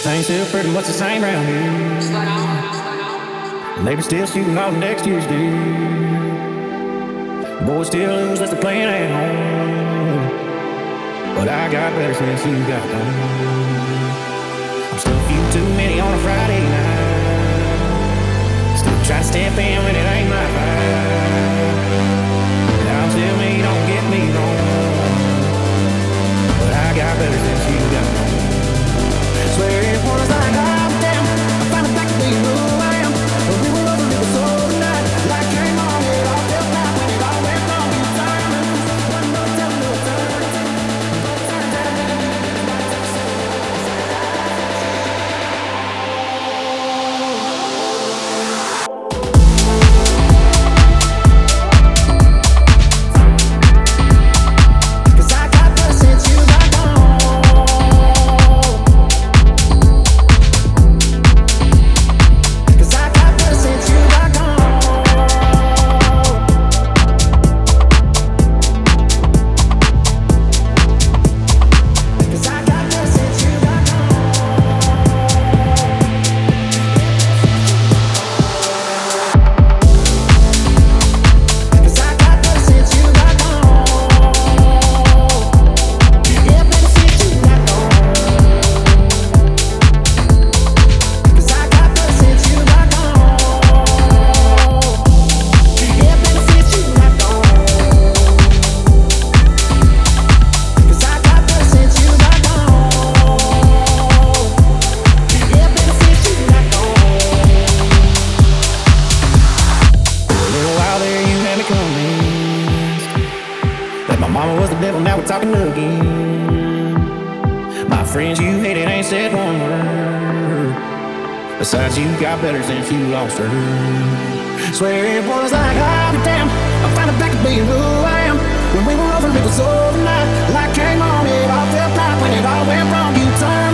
Things still pretty much the same round here. Neighbors still shooting off next year's dude. Boys still lose unless they're playing at home. But I got better since you got home. I'm still a few too many on a Friday night. Still try to step in when it ain't my fight. I'm still me, don't get me wrong. But I got better since you got home. Swear it was like, oh damn, I finally back to being who I am. When we were over, it was overnight. Like came on, it all felt right when it all went wrong. You turned me, one more time, no turn. Mama was the devil, now we're talking again. My friends you hated ain't said one word. Besides, you got better since you lost her. Swear it was like, oh damn, I'm finally back to being who I am. When we were over, it was overnight. Like came on, it all felt right when it all went wrong. You turned